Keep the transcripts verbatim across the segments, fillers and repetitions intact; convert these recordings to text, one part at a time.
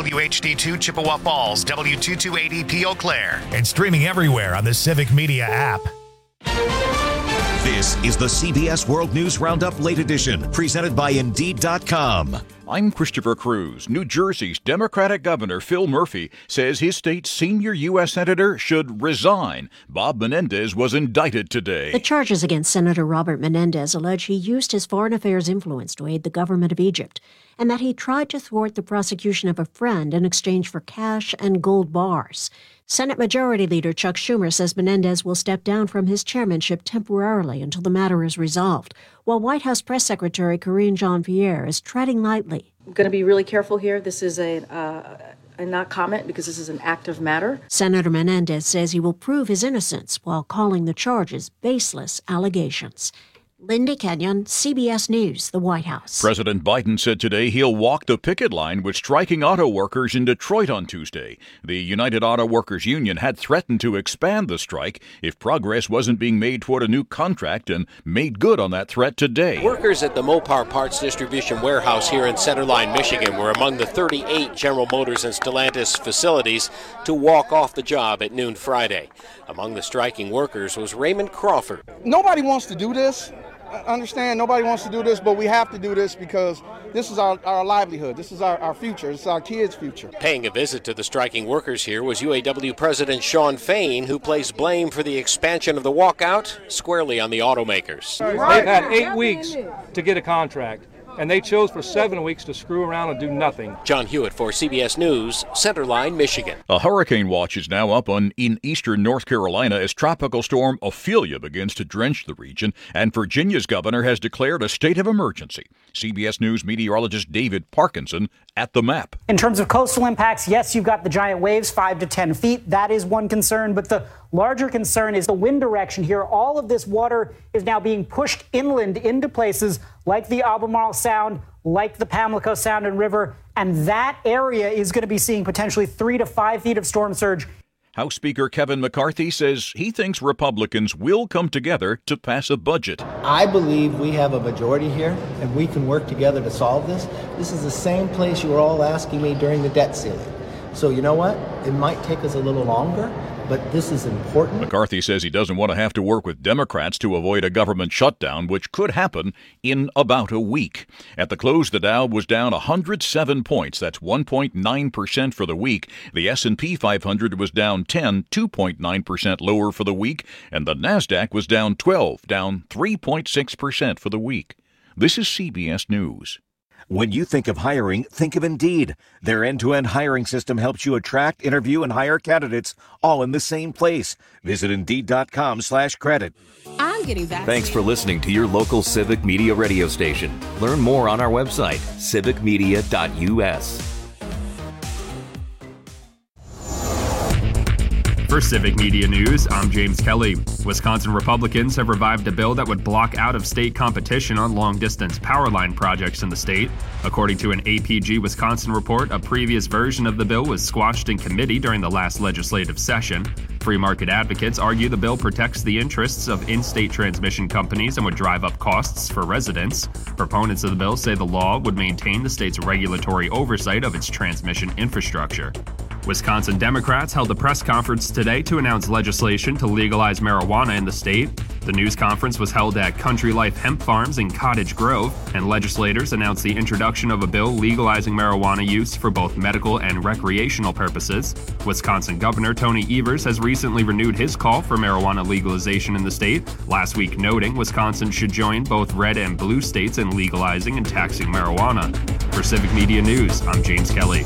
W H D two Chippewa Falls, W two two eight E P Eau Claire, and streaming everywhere on the Civic Media app. This is the C B S World News Roundup Late Edition, presented by Indeed dot com. I'm Christopher Cruz. New Jersey's Democratic Governor Phil Murphy says his state's senior U S senator should resign. Bob Menendez was indicted today. The charges against Senator Robert Menendez allege he used his foreign affairs influence to aid the government of Egypt, and that he tried to thwart the prosecution of a friend in exchange for cash and gold bars. Senate Majority Leader Chuck Schumer says Menendez will step down from his chairmanship temporarily until the matter is resolved, while White House Press Secretary Karine Jean-Pierre is treading lightly. I'm going to be really careful here. This is a, uh, a not comment because this is an active matter. Senator Menendez says he will prove his innocence while calling the charges baseless allegations. Linda Kenyon, C B S News, the White House. President Biden said today he'll walk the picket line with striking auto workers in Detroit on Tuesday. The United Auto Workers Union had threatened to expand the strike if progress wasn't being made toward a new contract, and made good on that threat today. Workers at the Mopar Parts Distribution Warehouse here in Centerline, Michigan were among the thirty-eight General Motors and Stellantis facilities to walk off the job at noon Friday. Among the striking workers was Raymond Crawford. Nobody wants to do this. Understand, nobody wants to do this, but we have to do this because this is our, our livelihood. This is our, our future. This is our kids' future. Paying a visit to the striking workers here was U A W President Shawn Fain, who placed blame for the expansion of the walkout squarely on the automakers. They've had eight weeks to get a contract, and they chose for seven weeks to screw around and do nothing. John Hewitt for C B S News, Centerline, Michigan. A hurricane watch is now up on in eastern North Carolina as Tropical Storm Ophelia begins to drench the region, and Virginia's governor has declared a state of emergency. C B S News meteorologist David Parkinson at the map. In terms of coastal impacts, yes, you've got the giant waves, five to ten feet. That is one concern, but the larger concern is the wind direction here. All of this water is now being pushed inland into places like the Albemarle Sound, like the Pamlico Sound and River, and that area is going to be seeing potentially three to five feet of storm surge. House Speaker Kevin McCarthy says he thinks Republicans will come together to pass a budget. I believe we have a majority here, and we can work together to solve this. This is the same place you were all asking me during the debt ceiling. So you know what? It might take us a little longer, but this is important. McCarthy says he doesn't want to have to work with Democrats to avoid a government shutdown, which could happen in about a week. At the close, the Dow was down one hundred seven points. That's one point nine percent for the week. The S and P five hundred was down ten, two point nine percent lower for the week. And the NASDAQ was down twelve, down three point six percent for the week. This is C B S News. When you think of hiring, think of Indeed. Their end-to-end hiring system helps you attract, interview, and hire candidates all in the same place. Visit Indeed.com slash credit. I'm getting vaccinated. Thanks for listening to your local Civic Media radio station. Learn more on our website, civic media dot U S. For Civic Media News, I'm James Kelly. Wisconsin Republicans have revived a bill that would block out-of-state competition on long-distance power line projects in the state. According to an A P G Wisconsin report, a previous version of the bill was squashed in committee during the last legislative session. Free market advocates argue the bill protects the interests of in-state transmission companies and would drive up costs for residents. Proponents of the bill say the law would maintain the state's regulatory oversight of its transmission infrastructure. Wisconsin Democrats held a press conference today to announce legislation to legalize marijuana in the state. The news conference was held at Country Life Hemp Farms in Cottage Grove, and legislators announced the introduction of a bill legalizing marijuana use for both medical and recreational purposes. Wisconsin Governor Tony Evers has recently renewed his call for marijuana legalization in the state, last week noting Wisconsin should join both red and blue states in legalizing and taxing marijuana. For Civic Media News, I'm James Kelly.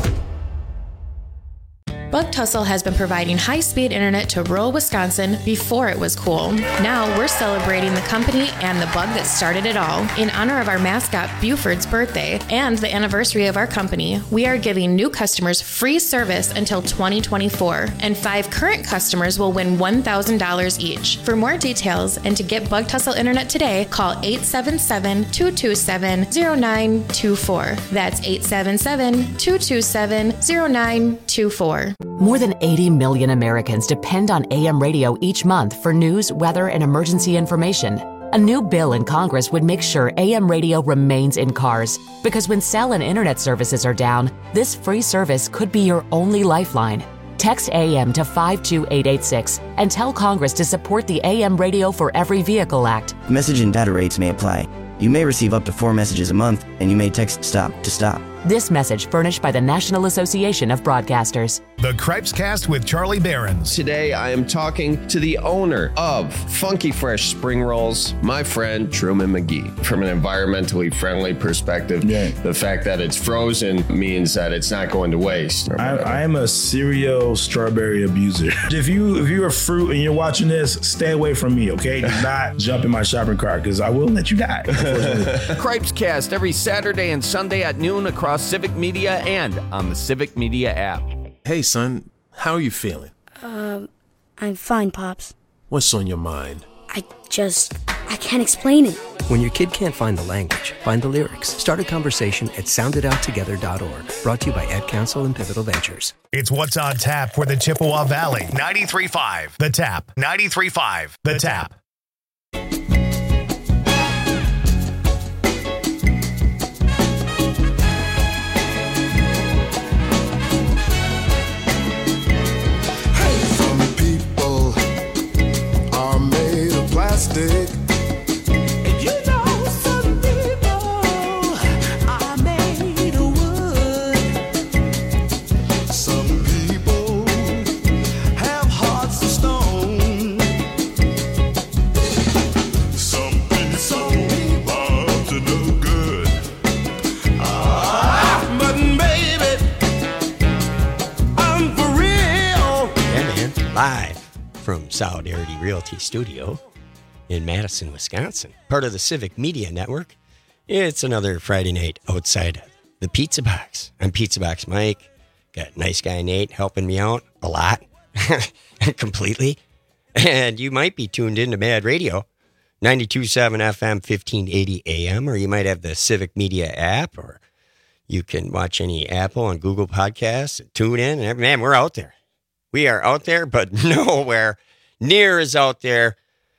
Bug Tussle has been providing high-speed internet to rural Wisconsin before it was cool. Now we're celebrating the company and the bug that started it all. In honor of our mascot Buford's birthday and the anniversary of our company, we are giving new customers free service until twenty twenty-four, and five current customers will win one thousand dollars each. For more details and to get Bug Tussle internet today, call eight seven seven, two two seven, zero nine two four. That's eight seven seven, two two seven, zero nine two four. More than eighty million Americans depend on A M radio each month for news, weather, and emergency information. A new bill in Congress would make sure A M radio remains in cars, because when cell and internet services are down, this free service could be your only lifeline. Text A M to five two eight eight six and tell Congress to support the A M Radio for Every Vehicle Act. Message and data rates may apply. You may receive up to four messages a month, and you may text STOP to stop. This message furnished by the National Association of Broadcasters. The Cripescast with Charlie Behrens. Today, I am talking to the owner of Funky Fresh Spring Rolls, my friend Truman McGee. From an environmentally friendly perspective, yeah. the fact that it's frozen means that it's not going to waste. I, I am a serial strawberry abuser. If you if you're a fruit and you're watching this, stay away from me, okay? Do not jump in my shopping cart, because I will let you die. Cripescast every Saturday and Sunday at noon across Civic Media and on the Civic Media app. Hey, son, how are you feeling? Um, I'm fine, Pops. What's on your mind? I just, I can't explain it. When your kid can't find the language, find the lyrics. Start a conversation at sound it out together dot org. Brought to you by Ad Council and Pivotal Ventures. It's What's on Tap for the Chippewa Valley. ninety-three point five The Tap. ninety-three point five The Tap. Plastic. And you know some people are made of wood. Some people have hearts of stone. Some people are up to no good. Ah, but baby, I'm for real. Yeah, man. Live from Solidarity Realty Studio in Madison, Wisconsin, part of the Civic Media Network. It's another Friday night outside the Pizza Box. I'm Pizza Box Mike. Got nice guy Nate helping me out a lot, completely. And you might be tuned into Mad Radio, ninety-two point seven F M, fifteen eighty A M, or you might have the Civic Media app, or you can watch any Apple and Google podcasts and tune in. And man, we're out there. We are out there, but nowhere near as out there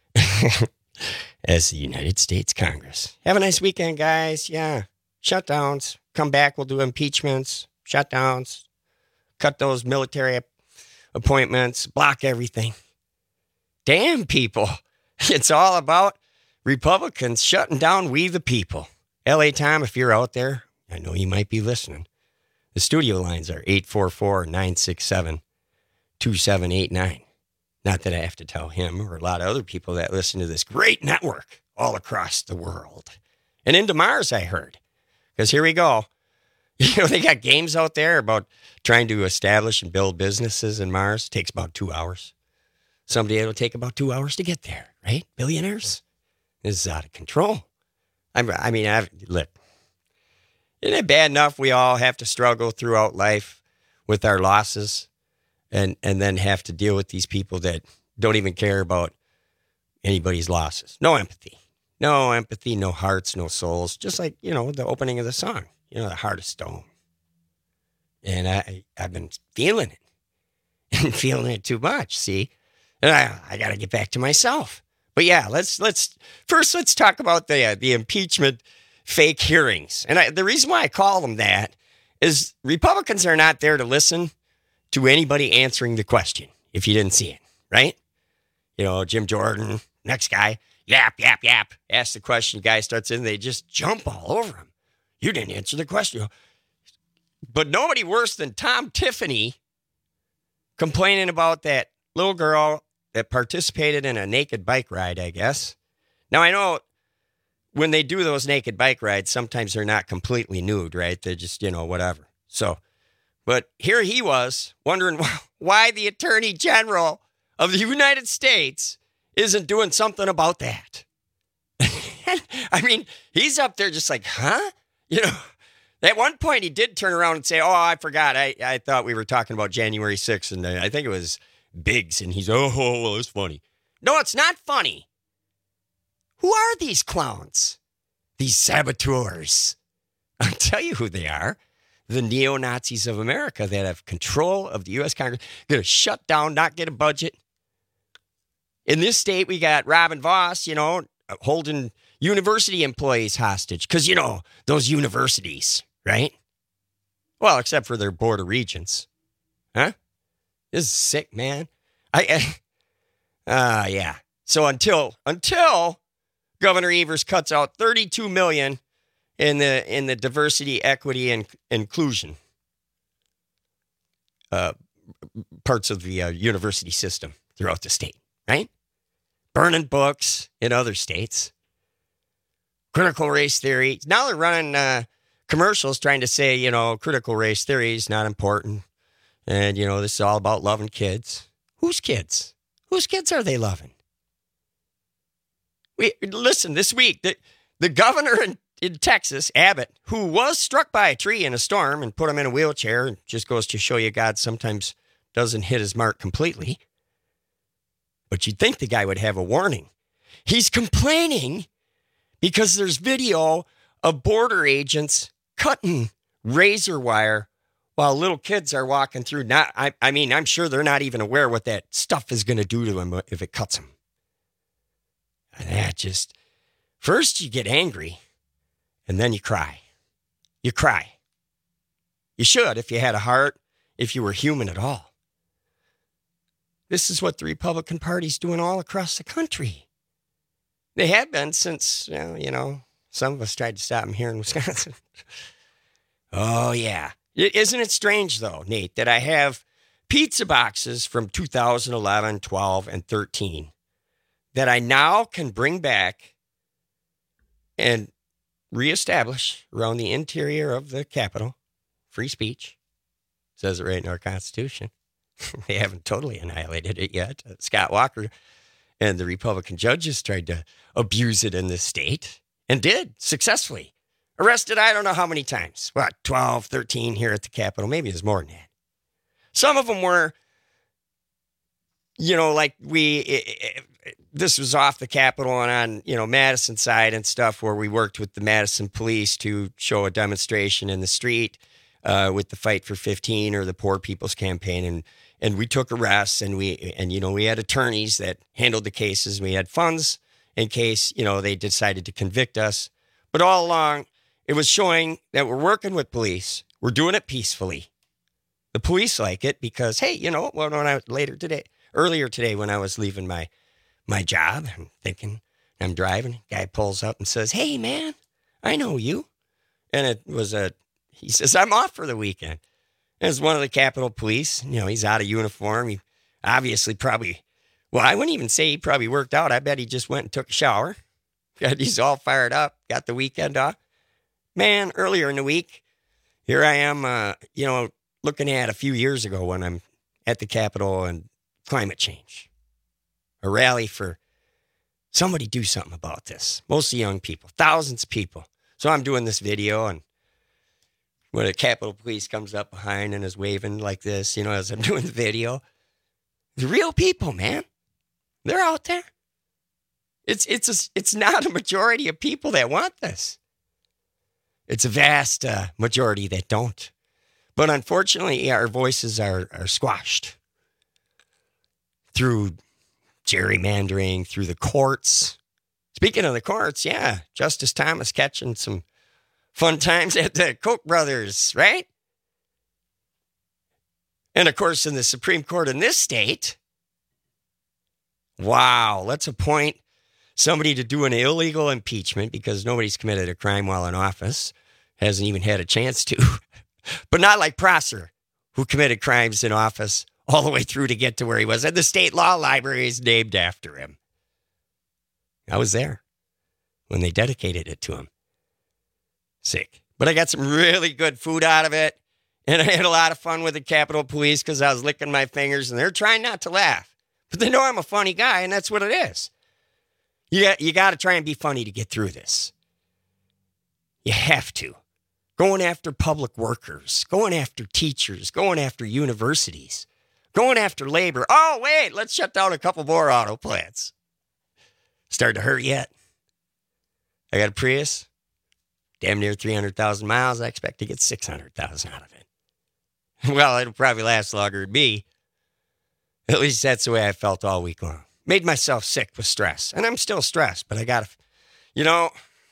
as the United States Congress. Have a nice weekend, guys. Yeah. Shutdowns. Come back. We'll do impeachments, shutdowns, cut those military appointments, block everything. Damn, people. It's all about Republicans shutting down we the people. L A Tom, if you're out there, I know you might be listening. The studio lines are eight four four, nine six seven, two seven eight nine. Not that I have to tell him or a lot of other people that listen to this great network all across the world. And into Mars, I heard. Because here we go. You know, they got games out there about trying to establish and build businesses in Mars. It takes about two hours. Someday it'll take about two hours to get there, right? Billionaires? This is out of control. I'm, I mean, I've, look, isn't it bad enough we all have to struggle throughout life with our losses? And and then have to deal with these people that don't even care about anybody's losses. No empathy. No empathy, no hearts, no souls. Just like, you know, the opening of the song, you know, the heart of stone. And I, I've been feeling it and feeling it too much, see? And I, I got to get back to myself. But yeah, let's, let's, first let's talk about the, uh, the impeachment fake hearings. And I, the reason why I call them that is Republicans are not there to listen to anybody answering the question, if you didn't see it, right? You know, Jim Jordan, next guy, yap, yap, yap, ask the question, guy starts in, they just jump all over him. You didn't answer the question. But nobody worse than Tom Tiffany complaining about that little girl that participated in a naked bike ride, I guess. Now, I know when they do those naked bike rides, sometimes they're not completely nude, right? They're just, you know, whatever. So, but here he was wondering why the Attorney General of the United States isn't doing something about that. I mean, he's up there just like, huh? You know, at one point he did turn around and say, oh, I forgot. I, I thought we were talking about January sixth, and I think it was Biggs. And he's, oh, well, it's funny. No, it's not funny. Who are these clowns? These saboteurs. I'll tell you who they are. The neo-Nazis of America that have control of the U S Congress. Going to shut down, not get a budget. In this state, we got Robin Voss, you know, holding university employees hostage. Because, you know, those universities, right? Well, except for their board of regents. Huh? This is sick, man. I, uh, yeah. So until, until Governor Evers cuts out thirty-two million dollars in the, in the diversity, equity, and inclusion uh, parts of the uh, university system throughout the state, right? Burning books in other states. Critical race theory. Now they're running uh, commercials trying to say, you know, critical race theory is not important. And, you know, this is all about loving kids. Whose kids? Whose kids are they loving? We listen, this week, the, the governor in, in Texas, Abbott, who was struck by a tree in a storm and put him in a wheelchair, and just goes to show you God sometimes doesn't hit his mark completely. But you'd think the guy would have a warning. He's complaining because there's video of border agents cutting razor wire while little kids are walking through. Not, I, I mean, I'm sure they're not even aware what that stuff is going to do to them if it cuts them. And that just, first you get angry, and then you cry. You cry. You should if you had a heart, if you were human at all. This is what the Republican Party's doing all across the country. They have been since, well, you know, some of us tried to stop them here in Wisconsin. Oh, yeah. Isn't it strange, though, Nate, that I have pizza boxes from two thousand eleven, twelve, and thirteen that I now can bring back and reestablish around the interior of the Capitol? Free speech. Says it right in our Constitution. They haven't totally annihilated it yet. Uh, Scott Walker and the Republican judges tried to abuse it in this state and did successfully. Arrested, I don't know how many times. What, twelve, thirteen here at the Capitol? Maybe it's more than that. Some of them were, you know, like we, it, it, this was off the Capitol and on, you know, Madison side and stuff where we worked with the Madison police to show a demonstration in the street uh, with the Fight for fifteen or the Poor People's Campaign. And, and we took arrests and we, and, you know, we had attorneys that handled the cases. We had funds in case, you know, they decided to convict us. But all along, it was showing that we're working with police. We're doing it peacefully. The police like it because, hey, you know, well, when I later today, earlier today, when I was leaving my my job, I'm thinking, I'm driving. Guy pulls up and says, "Hey, man, I know you." And it was a, he says, "I'm off for the weekend." And it's one of the Capitol Police. You know, he's out of uniform. He obviously probably, well, I wouldn't even say he probably worked out. I bet he just went and took a shower. He's all fired up, got the weekend off. Man, earlier in the week, here I am, uh, you know, looking at a few years ago when I'm at the Capitol and climate change. A rally for somebody do something about this. Mostly young people, thousands of people. So I'm doing this video, and when the Capitol Police comes up behind and is waving like this, you know, as I'm doing the video, the real people, man, they're out there. It's it's a, it's not a majority of people that want this. It's a vast uh, majority that don't. But unfortunately, our voices are, are squashed through gerrymandering, through the courts. Speaking of the courts, yeah, Justice Thomas catching some fun times at the Koch brothers, right? And of course, in the Supreme Court in this state, wow, let's appoint somebody to do an illegal impeachment because nobody's committed a crime while in office, hasn't even had a chance to. But not like Prosser, who committed crimes in office all the way through to get to where he was. And the state law library is named after him. I was there when they dedicated it to him. Sick. But I got some really good food out of it. And I had a lot of fun with the Capitol Police because I was licking my fingers and they're trying not to laugh. But they know I'm a funny guy, and that's what it is. You got, you got to try and be funny to get through this. You have to. Going after public workers, going after teachers, going after universities, going after labor. Oh, wait, let's shut down a couple more auto plants. Starting to hurt yet. I got a Prius, damn near three hundred thousand miles. I expect to get six hundred thousand out of it. Well, it'll probably last longer than me. At least that's the way I felt all week long. made myself sick with stress. And I'm still stressed, but I got to, you know,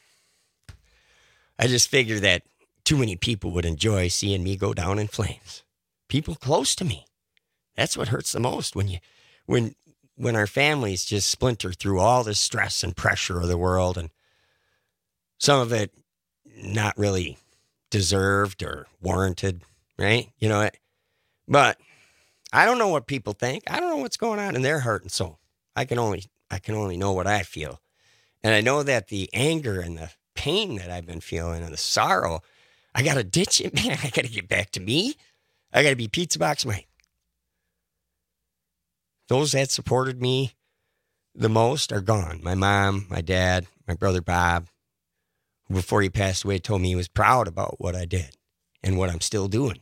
I just figured that too many people would enjoy seeing me go down in flames. People close to me. That's what hurts the most when you, when, when our families just splinter through all this stress and pressure of the world, and some of it not really deserved or warranted, right? You know, but I don't know what people think. I don't know what's going on in their heart and soul. I can only, I can only know what I feel. And I know that the anger and the pain that I've been feeling and the sorrow, I got to ditch it, man. I got to get back to me. I got to be Pizza Box Mike. Those that supported me the most are gone. My mom, my dad, my brother Bob, who before he passed away told me he was proud about what I did and what I'm still doing.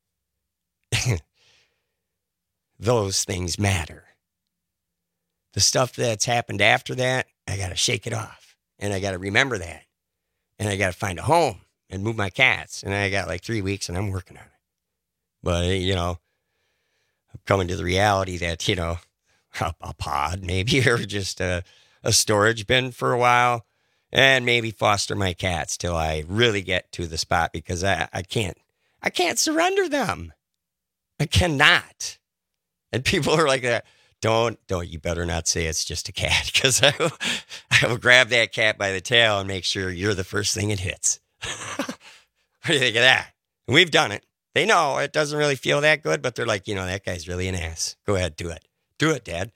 Those things matter. The stuff that's happened after that, I got to shake it off. And I got to remember that. And I got to find a home and move my cats. And I got like three weeks and I'm working on it. But, you know, I'm coming to the reality that, you know, a, a pod maybe, or just a, a storage bin for a while, and maybe foster my cats till I really get to the spot, because I, I can't, I can't surrender them. I cannot. And people are like that. Don't, don't, you better not say it's just a cat, because I will, I will grab that cat by the tail and make sure you're the first thing it hits. What do you think of that? And we've done it. They know it doesn't really feel that good, but they're like, you know, that guy's really an ass. Go ahead, do it. Do it, Dad.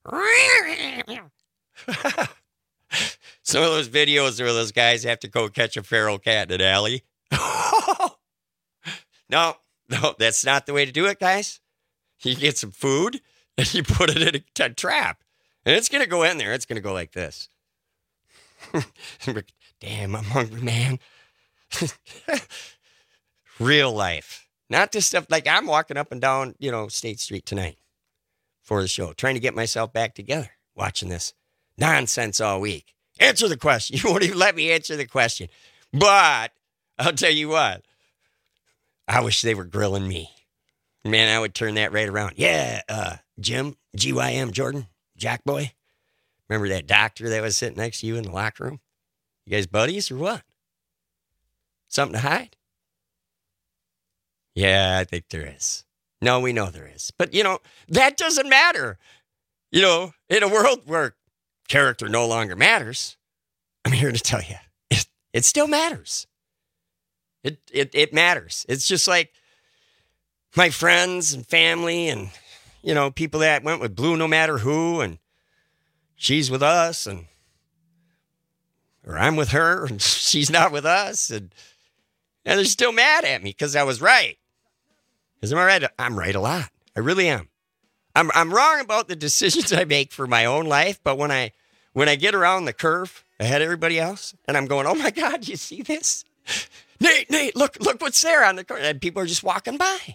Some of those videos where those guys have to go catch a feral cat in an alley. No, no, that's not the way to do it, guys. You get some food and you put it in a, a trap. And it's going to go in there. It's going to go like this. Damn, I'm hungry, man. Real life. Not this stuff like I'm walking up and down, you know, State Street tonight for the show, trying to get myself back together, watching this nonsense all week. Answer the question. You won't even let me answer the question. But I'll tell you what, I wish they were grilling me. Man, I would turn that right around. Yeah, uh, Jim, G Y M, Jordan, Jack Boy. Remember that doctor that was sitting next to you in the locker room? You guys buddies or what? Something to hide? Yeah, I think there is. No, we know there is. But, you know, that doesn't matter. You know, in a world where character no longer matters, I'm here to tell you, it, it still matters. It, it it matters. It's just like my friends and family and, you know, people that went with Blue no matter who, and she's with us, and or I'm with her and she's not with us, and and they're still mad at me because I was right. Because I'm right. I'm right a lot. I really am. I'm I'm wrong about the decisions I make for my own life, but when I when I get around the curve ahead of everybody else, and I'm going, oh my God, you see this? Nate, Nate, look, look what's there on the curve. And people are just walking by.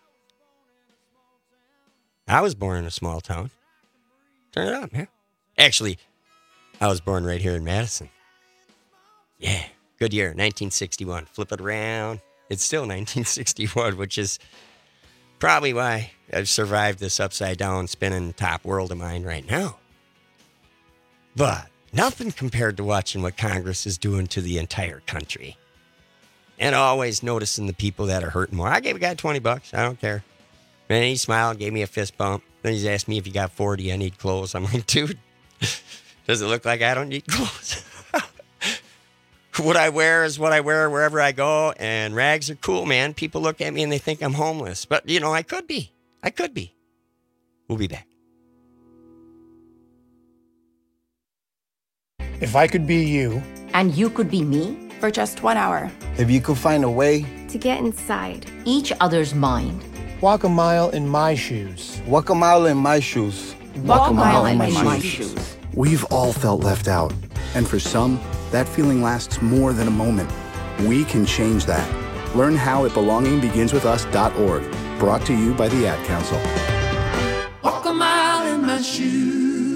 I was born in a small town. Turn it on, man. Actually, I was born right here in Madison. Yeah, good year, nineteen sixty-one. Flip it around. It's still nineteen sixty-one, which is probably why I've survived this upside down spinning top world of mine right now. But nothing compared to watching what Congress is doing to the entire country. And always noticing the people that are hurting more. I gave a guy twenty bucks. I don't care. Man, he smiled, gave me a fist bump. Then he's asked me if he got forty, I need clothes. I'm like, dude, does it look like I don't need clothes? What I wear is what I wear wherever I go. And rags are cool, man. People look at me and they think I'm homeless. But, you know, I could be. I could be. We'll be back. If I could be you. And you could be me. For just one hour. If you could find a way. To get inside. Each other's mind. Walk a mile in my shoes. Walk a mile in my shoes. Walk, Walk a mile, mile in my, in my shoes. shoes. We've all felt left out. And for some, that feeling lasts more than a moment. We can change that. Learn how at belonging begins with us dot org. Brought to you by the Ad Council. Walk a mile in my shoes.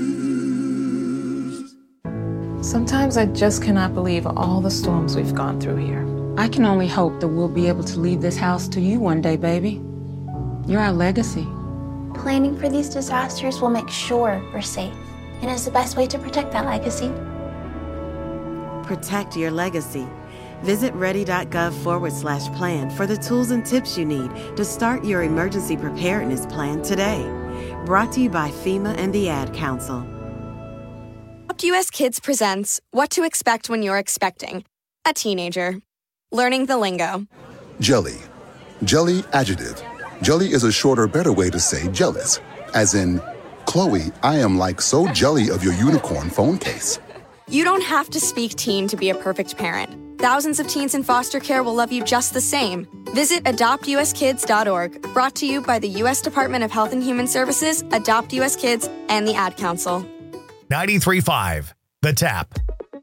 Sometimes I just cannot believe all the storms we've gone through here. I can only hope that we'll be able to leave this house to you one day, baby. You're our legacy. Planning for these disasters will make sure we're safe. and is the best way to protect that legacy. Protect your legacy. Visit ready.gov forward slash plan for the tools and tips you need to start your emergency preparedness plan today. Brought to you by FEMA and the Ad Council. Adopt U S Kids presents What to Expect When You're Expecting a Teenager. Learning the lingo. Jelly. Jelly adjective. Jelly is a shorter, better way to say jealous. As in, Chloe, I am like so jelly of your unicorn phone case. You don't have to speak teen to be a perfect parent. Thousands of teens in foster care will love you just the same. Visit adopt u s kids dot org, brought to you by the U S Department of Health and Human Services, Adopt U S Kids, and the Ad Council. ninety-three point five, The Tap.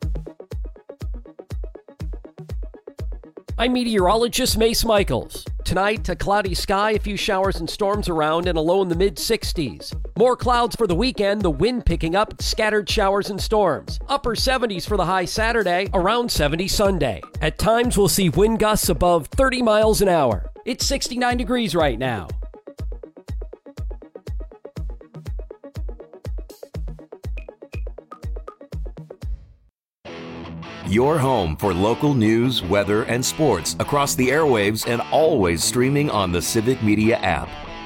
I'm meteorologist Mace Michaels. Tonight, a cloudy sky, a few showers and storms around, and a low in the mid-sixties. More clouds for the weekend, the wind picking up, scattered showers and storms. Upper seventies for the high Saturday, around seventy Sunday. At times, we'll see wind gusts above thirty miles an hour. It's sixty-nine degrees right now. Your home for local news, weather, and sports across the airwaves and always streaming on the Civic Media app.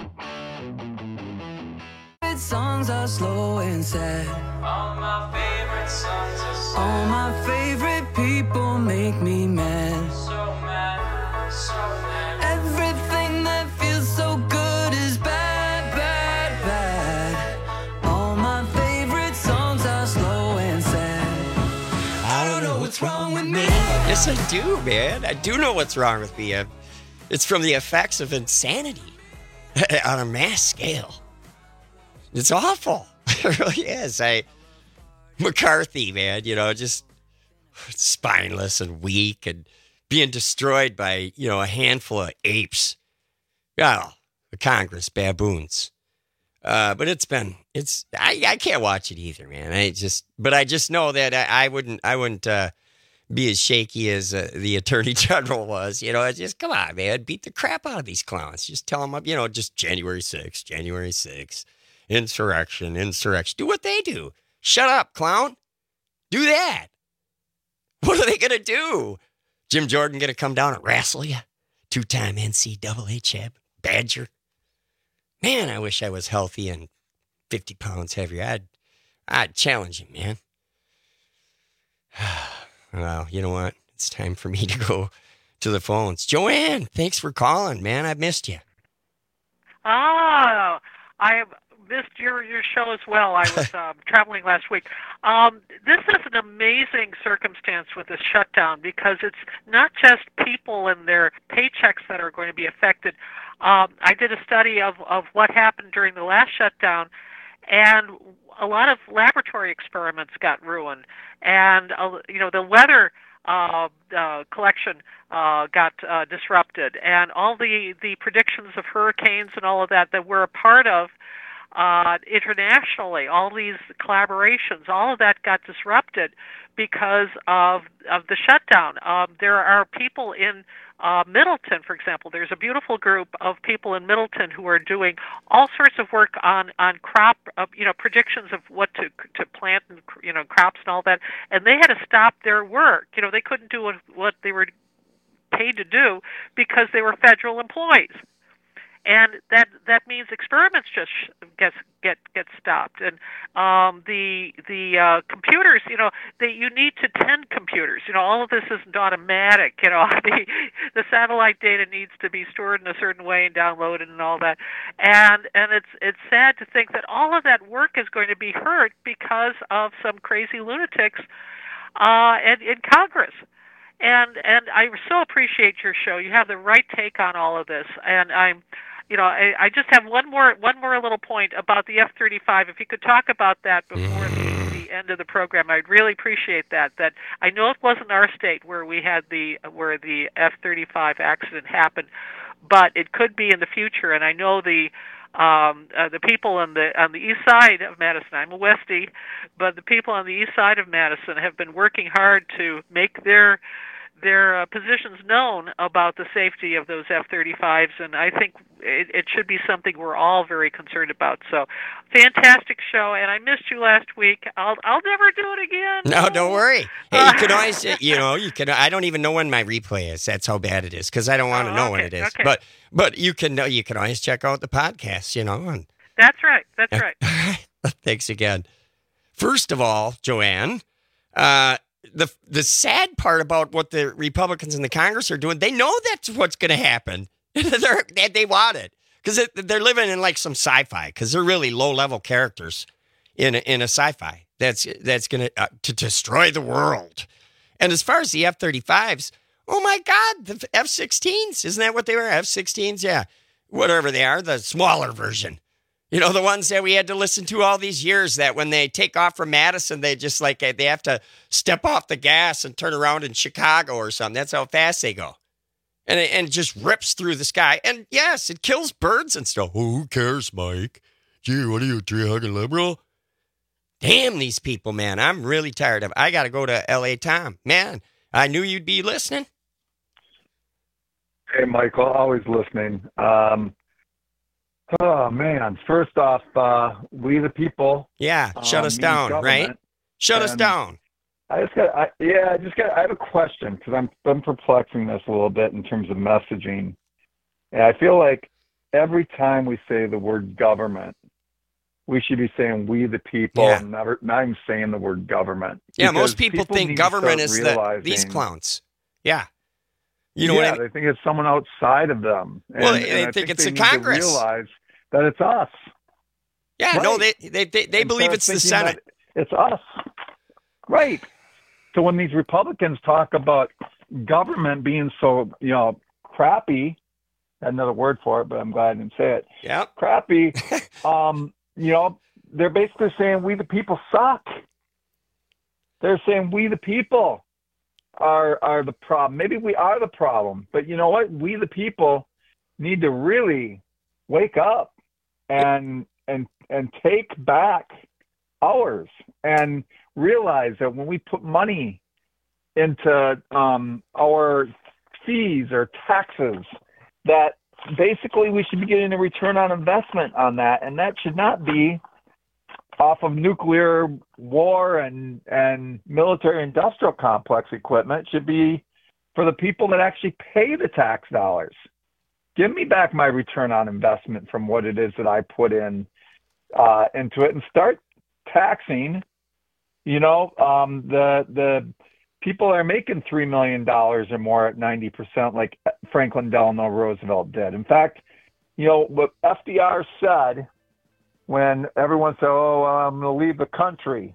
Songs are slow and sad. All my favorite songs are sad. All my favorite people make me mad. So mad, so mad. Everything that feels so good is bad, bad, bad. All my favorite songs are slow and sad. I don't know what's wrong with me. Yes, I do, man. I do know what's wrong with me. Uh, It's from the effects of insanity on a mass scale. It's awful. It really is. I, McCarthy, man, you know, just spineless and weak and being destroyed by, you know, a handful of apes. Oh, the Congress baboons. Uh, but it's been, it's, I, I can't watch it either, man. I just, but I just know that I, I wouldn't, I wouldn't uh, be as shaky as uh, the Attorney General was. You know, it's just, come on, man, beat the crap out of these clowns. Just tell them, you know, just January sixth, January sixth. Insurrection, insurrection. Do what they do. Shut up, clown. Do that. What are they going to do? Jim Jordan going to come down and wrestle you? Two-time N C double A champ, Badger. Man, I wish I was healthy and fifty pounds heavier. I'd, I'd challenge him, man. Well, you know what? It's time for me to go to the phones. Joanne, thanks for calling, man. I've missed you. Oh, I have missed your, your show as well. I was um, traveling last week. Um, this is an amazing circumstance with this shutdown because it's not just people and their paychecks that are going to be affected. Um, I did a study of, of what happened during the last shutdown, and a lot of laboratory experiments got ruined. And, uh, you know, the weather uh, uh, collection uh, got uh, disrupted, and all the, the predictions of hurricanes and all of that that we're a part of Uh, internationally, all these collaborations, all of that got disrupted because of of the shutdown. Um, there are people in uh, Middleton, for example. There's a beautiful group of people in Middleton who are doing all sorts of work on on crop, uh, you know, predictions of what to to plant and you know crops and all that. And they had to stop their work. You know, they couldn't do what what they were paid to do because they were federal employees. And that that means experiments just get get get stopped, and um, the the uh, computers, you know, they, you need to tend computers. You know, all of this isn't automatic. You know, the the satellite data needs to be stored in a certain way and downloaded and all that. And and it's it's sad to think that all of that work is going to be hurt because of some crazy lunatics uh, in, in Congress. And and I so appreciate your show. You have the right take on all of this, and I'm. You know, I, I just have one more one more little point about the F thirty-five. If you could talk about that before the, the end of the program, I'd really appreciate that. That I know it wasn't our state where we had the where the F thirty-five accident happened, but it could be in the future. And I know the um, uh, the people on the on the east side of Madison. I'm a Westie, but the people on the east side of Madison have been working hard to make their their uh, positions known about the safety of those F thirty-fives, and I think it, it should be something we're all very concerned about. So, fantastic show, and I missed you last week. I'll I'll never do it again. No, don't worry. Hey, you can always, you know, you can. I don't even know when my replay is. That's how bad it is, because I don't want to Oh, know okay, when it is. okay. But but you can know. You can always check out the podcast. You know. And That's right. That's right. thanks again. First of all, Joanne, uh, the the sad part about what the Republicans in the Congress are doing, they know that's what's going to happen. they're, they, they want it because they're living in like some sci-fi, because they're really low-level characters in a, in a sci-fi that's that's going to uh, to destroy the world. And as far as the F thirty-fives, oh my God, the F sixteens, isn't that what they were? F sixteens, yeah, whatever they are, the smaller version. You know, the ones that we had to listen to all these years, that when they take off from Madison, they just like, they have to step off the gas and turn around in Chicago or something. That's how fast they go. And it, and it just rips through the sky. And yes, it kills birds and stuff. Oh, who cares, Mike? Gee, what are you, a tree-hugging liberal? Damn these people, man. I'm really tired of it. I got to go to L A Tom. Man, I knew you'd be listening. Hey, Michael, always listening. Um, Oh, man. First off, uh, we the people. Yeah, shut uh, us down, government. right? Shut us And down. I just got, I, yeah, I just got, I have a question, because I'm, I'm perplexing this a little bit in terms of messaging. And I feel like every time we say the word government, we should be saying we the people, Yeah. and never, not even saying the word government. Yeah, Because most people, need think to government start is the, realizing- these clowns. Yeah. You know yeah, what I mean? they think it's someone outside of them. And, Well, and they I think it's they the need to Congress. realize that it's us. Yeah, no, Right. they they they, they Instead believe of it's the thinking Senate. that It's us. Right. So when these Republicans talk about government being so, you know, crappy, another word for it, but I'm glad I didn't say it. Yeah. Crappy. um, you know, they're basically saying we the people suck. They're saying we the people are are the problem. Maybe we are the problem, but you know what? We the people need to really wake up and and and take back ours, and realize that when we put money into um, our fees or taxes, that basically we should be getting a return on investment on that, and that should not be off of nuclear war and and military industrial complex equipment. It should be for the people that actually pay the tax dollars. Give me back my return on investment from what it is that I put in uh, into it, and start taxing, you know, um, the the people that are making three million dollars or more at ninety percent, like Franklin Delano Roosevelt did. In fact, you know, what F D R said when everyone said, oh, I'm going to leave the country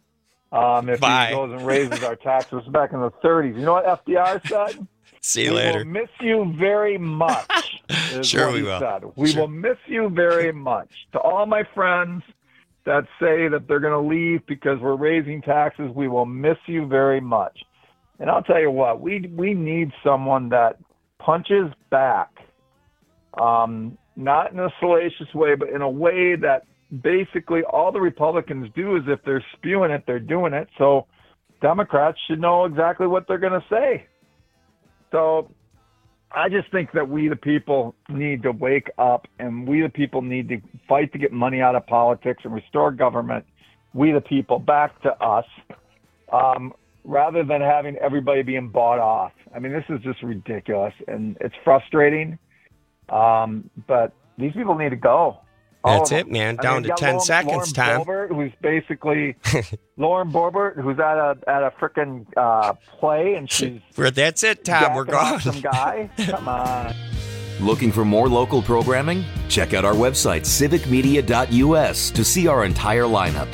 um, if Bye. he goes and raises our taxes back in the thirties. You know what F D R said? See you we later. will miss you very much. is Sure what we he will. said. We Sure. will miss you very much. To all my friends that say that they're going to leave because we're raising taxes, we will miss you very much. And I'll tell you what, we we need someone that punches back, um, not in a salacious way, but in a way that basically all the Republicans do is if they're spewing it, they're doing it. So Democrats should know exactly what they're going to say. So I just think that we the people need to wake up, and we the people need to fight to get money out of politics and restore government, we the people, back to us, um, rather than having everybody being bought off. I mean, this is just ridiculous, and it's frustrating, um, but these people need to go. All That's of it, them. man. I Down mean, to you got ten Lauren, seconds, Lauren Tom. Boebert, who's basically Lauren Boebert, who's at a at a freaking uh, play, and she's We're- That's it, Tom. We're jacking off gone. Some guy, come on. Looking for more local programming? Check out our website, civic media dot U S, to see our entire lineup.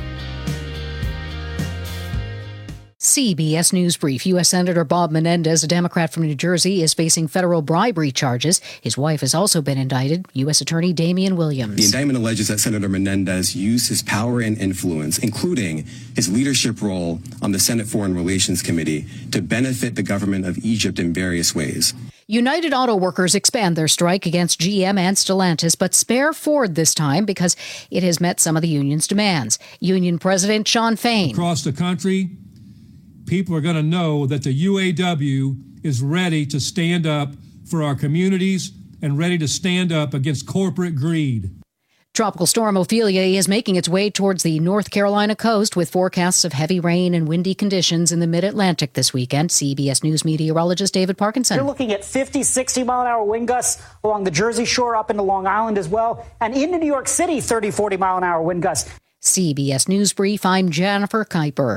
C B S News Brief. U S. Senator Bob Menendez, a Democrat from New Jersey, is facing federal bribery charges. His wife has also been indicted. U S. Attorney Damian Williams. The indictment alleges that Senator Menendez used his power and influence, including his leadership role on the Senate Foreign Relations Committee, to benefit the government of Egypt in various ways. United Auto Workers expand their strike against G M and Stellantis, but spare Ford this time because it has met some of the union's demands. Union President Sean Fain. Across the country, people are going to know that the U A W is ready to stand up for our communities and ready to stand up against corporate greed. Tropical storm Ophelia is making its way towards the North Carolina coast with forecasts of heavy rain and windy conditions in the mid-Atlantic this weekend. C B S News meteorologist David Parkinson. You're looking at fifty, sixty mile an hour wind gusts along the Jersey Shore up into Long Island as well. And into New York City, thirty, forty mile an hour wind gusts. C B S News Brief, I'm Jennifer Kuiper.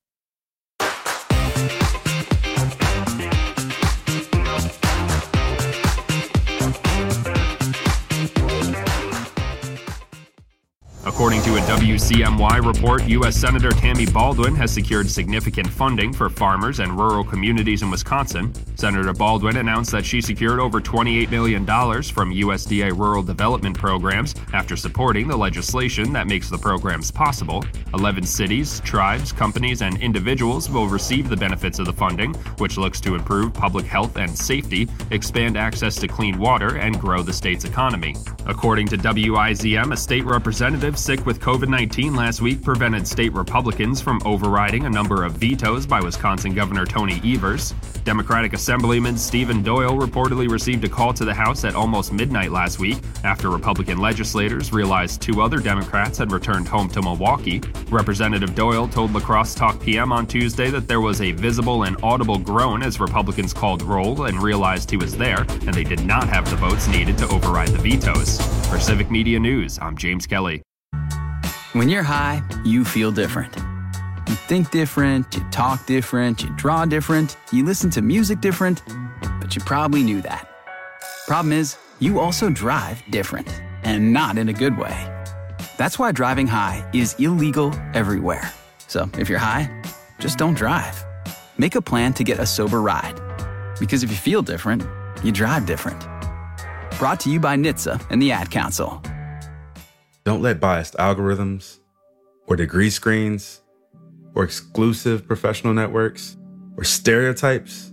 According to a W C M Y report, U S Senator Tammy Baldwin has secured significant funding for farmers and rural communities in Wisconsin. Senator Baldwin announced that she secured over twenty-eight million dollars from U S D A rural development programs after supporting the legislation that makes the programs possible. eleven cities, tribes, companies, and individuals will receive the benefits of the funding, which looks to improve public health and safety, expand access to clean water, and grow the state's economy. According to W I Z M, a state representative sick with COVID nineteen last week prevented state Republicans from overriding a number of vetoes by Wisconsin Governor Tony Evers. Democratic Assemblyman Stephen Doyle reportedly received a call to the House at almost midnight last week after Republican legislators realized two other Democrats had returned home to Milwaukee. Representative Doyle told La Crosse Talk P M on Tuesday that there was a visible and audible groan as Republicans called roll and realized he was there, and they did not have the votes needed to override the vetoes. For Civic Media News, I'm James Kelly. When you're high, you feel different. You think different, you talk different, you draw different, you listen to music different, but you probably knew that. Problem is, you also drive different, and not in a good way. That's why driving high is illegal everywhere. So if you're high, just don't drive. Make a plan to get a sober ride. Because if you feel different, you drive different. Brought to you by N H T S A and the Ad Council. Don't let biased algorithms, or degree screens, or exclusive professional networks, or stereotypes.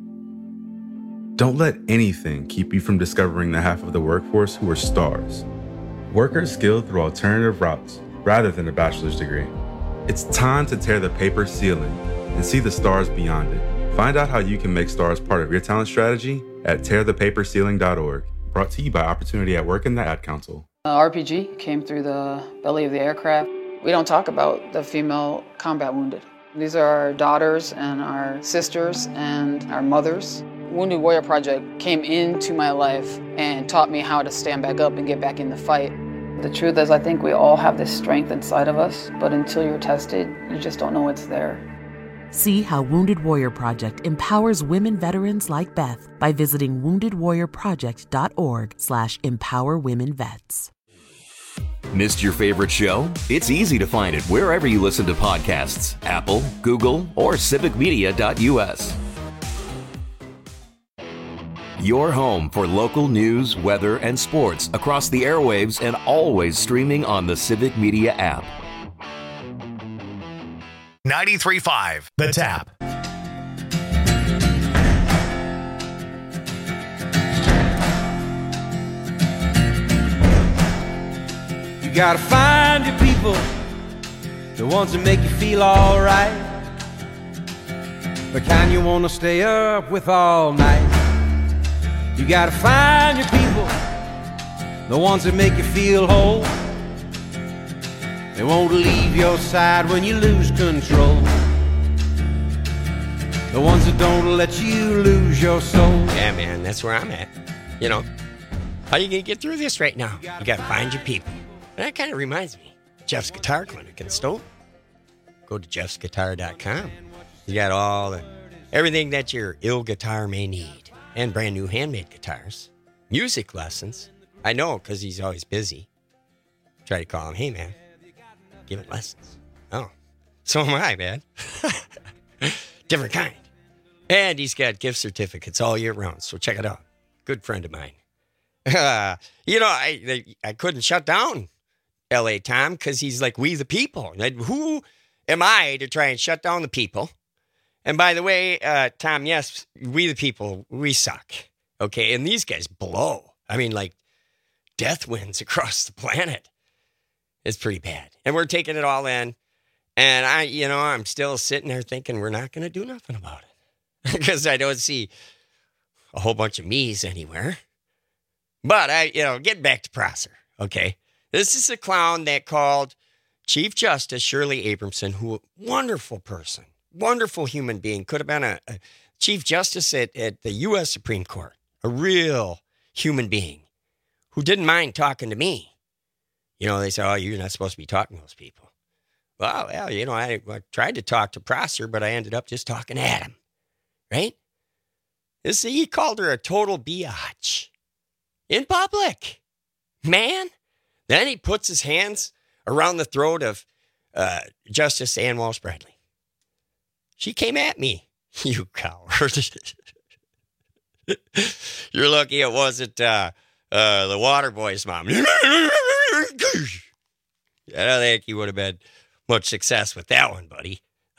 Don't let anything keep you from discovering the half of the workforce who are stars. Workers skilled through alternative routes rather than a bachelor's degree. It's time to tear the paper ceiling and see the stars beyond it. Find out how you can make stars part of your talent strategy at tear the paper ceiling dot org. Brought to you by Opportunity at Work and the Ad Council. Uh, R P G came through the belly of the aircraft. We don't talk about the female combat wounded. These are our daughters and our sisters and our mothers. Wounded Warrior Project came into my life and taught me how to stand back up and get back in the fight. The truth is, I think we all have this strength inside of us, but until you're tested, you just don't know it's there. See how Wounded Warrior Project empowers women veterans like Beth by visiting wounded warrior project dot org slash empower women vets. Missed your favorite show? It's easy to find it wherever you listen to podcasts. Apple, Google, or civic media dot U S. Your home for local news, weather, and sports across the airwaves and always streaming on the Civic Media app. ninety-three point five The Tap. You gotta find your people, the ones that make you feel alright, the kind you wanna stay up with all night. You gotta find your people, the ones that make you feel whole. They won't leave your side when you lose control. The ones that don't let you lose your soul. Yeah, man, that's where I'm at. You know, how are you going to get through this right now? You got to find your people. And that kind of reminds me, Jeff's Guitar Clinic in Stoughton. Go to jeffs guitar dot com. You got all the, everything that your ill guitar may need. And brand new handmade guitars. Music lessons. I know, because he's always busy. Try to call him, hey, man. Giving lessons. Oh, so am I, man. Different kind. And he's got gift certificates all year round, so check it out. Good friend of mine. Uh, you know, I I couldn't shut down L A Tom because he's like, we the people. Like, who am I to try and shut down the people? And by the way, uh, Tom, yes, we the people, we suck. Okay, and these guys blow. I mean, like, death winds across the planet. It's pretty bad. And we're taking it all in. And I, you know, I'm still sitting there thinking we're not going to do nothing about it because I don't see a whole bunch of me's anywhere. But I, you know, get back to Prosser. Okay. This is a clown that called Chief Justice Shirley Abramson, who, wonderful person, wonderful human being, could have been a, a Chief Justice at, at the U S Supreme Court, a real human being who didn't mind talking to me. You know, they say, oh, you're not supposed to be talking to those people. Well, well, you know, I, I tried to talk to Prosser, but I ended up just talking at him, right? This, he called her a total biatch in public, man. Then he puts his hands around the throat of uh, Justice Ann Walsh Bradley. She came at me. You coward. You're lucky it wasn't uh, uh, the Waterboy's mom. I don't think you would have had much success with that one, buddy.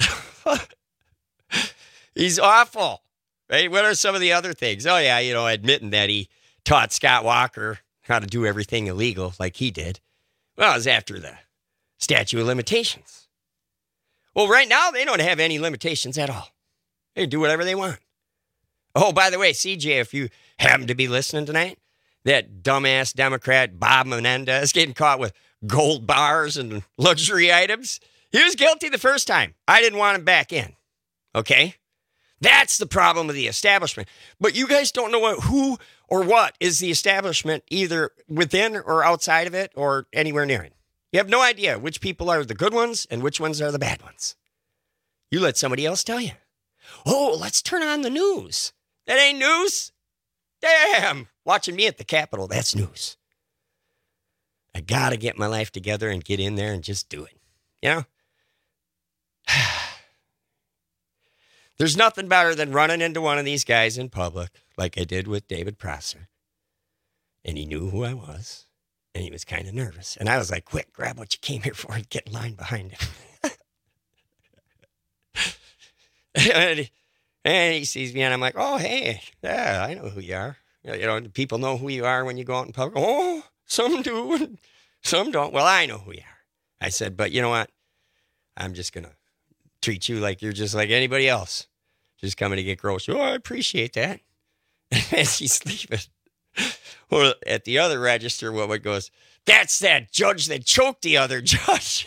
He's awful. Right? What are some of the other things? Oh, yeah, you know, admitting that he taught Scott Walker how to do everything illegal like he did. Well, it was after the statute of limitations. Well, right now, they don't have any limitations at all. They do whatever they want. Oh, by the way, C J, if you happen to be listening tonight, that dumbass Democrat Bob Menendez getting caught with gold bars and luxury items, he was guilty the first time. I didn't want him back in. Okay? That's the problem with the establishment. But you guys don't know what, who or what is the establishment, either within or outside of it or anywhere near it. You have no idea which people are the good ones and which ones are the bad ones. You let somebody else tell you. Oh, let's turn on the news. That ain't news. Damn. Watching me at the Capitol, that's news. I got to get my life together and get in there and just do it. You know? There's nothing better than running into one of these guys in public, like I did with David Prosser. And he knew who I was, and he was kind of nervous. And I was like, quick, grab what you came here for and get in line behind him. and, he, and he sees me, and I'm like, oh, hey, yeah, I know who you are. You know, people know who you are when you go out in public. Oh, some do, and some don't. Well, I know who you are. I said, but you know what? I'm just going to treat you like you're just like anybody else. Just coming to get groceries. Oh, I appreciate that. And she's leaving. Well, at the other register, woman goes, that's that judge that choked the other judge.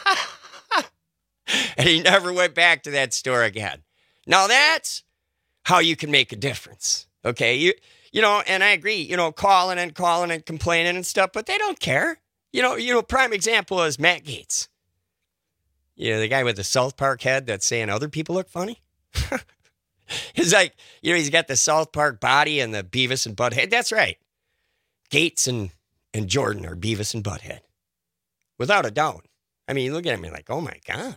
And he never went back to that store again. Now that's how you can make a difference. Okay. You, you know, and I agree, you know, calling and calling and complaining and stuff, but they don't care. You know, you know, prime example is Matt Gaetz. You know, the guy with the South Park head that's saying other people look funny. He's like, you know, he's got the South Park body and the Beavis and Butthead. That's right. Gaetz and, and Jordan are Beavis and Butthead. Without a doubt. I mean, look at him, you're like, oh my God.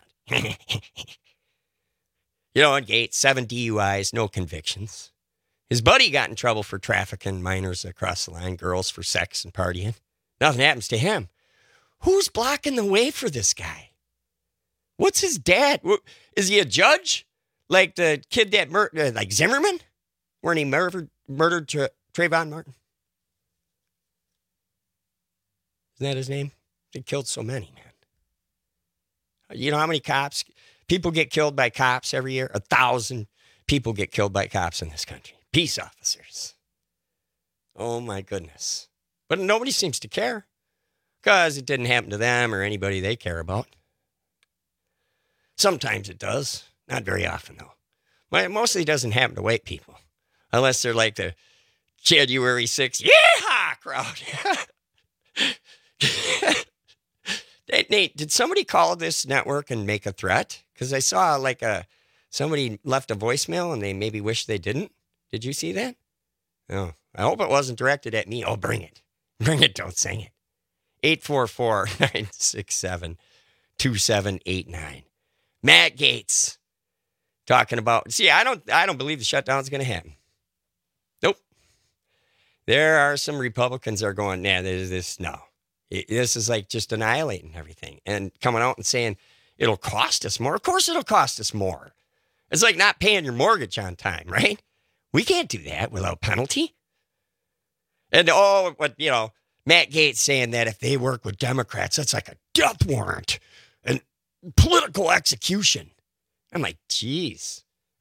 You know, and Gaetz, seven D U Is, no convictions. His buddy got in trouble for trafficking minors across the line, girls for sex and partying. Nothing happens to him. Who's blocking the way for this guy? What's his dad? Is he a judge? Like the kid that murdered, like Zimmerman? When he murdered, murdered Tra- Trayvon Martin? Isn't that his name? He killed so many, man. You know how many cops, people get killed by cops every year? A thousand people get killed by cops in this country. Peace officers. Oh my goodness. But nobody seems to care because it didn't happen to them or anybody they care about. Sometimes it does. Not very often, though. But it mostly doesn't happen to white people. Unless they're like the January sixth, yeehaw crowd. Hey, Nate, did somebody call this network and make a threat? Because I saw like a somebody left a voicemail and they maybe wish they didn't. Did you see that? No. I hope it wasn't directed at me. Oh, bring it. Bring it. Don't sing it. eight four four, nine six seven, two seven eight nine. Matt Gaetz talking about, see, I don't I don't believe the shutdown is going to happen. Nope. There are some Republicans that are going, nah, there's this, no. This is like just annihilating everything and coming out and saying it'll cost us more. Of course it'll cost us more. It's like not paying your mortgage on time, right? We can't do that without penalty. And oh, what, you know, Matt Gaetz saying that if they work with Democrats, that's like a death warrant. And political execution. I'm like, geez.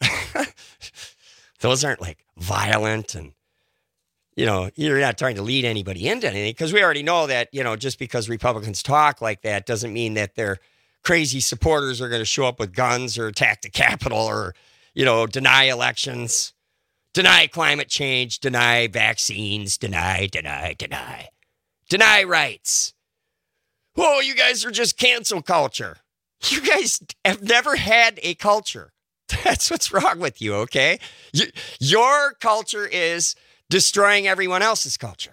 Those aren't like violent and, you know, you're not trying to lead anybody into anything, because we already know that, you know, just because Republicans talk like that doesn't mean that their crazy supporters are going to show up with guns or attack the Capitol or, you know, deny elections, deny climate change, deny vaccines, deny, deny, deny, deny rights. Whoa, you guys are just cancel culture. You guys have never had a culture. That's what's wrong with you, okay? You, your culture is destroying everyone else's culture.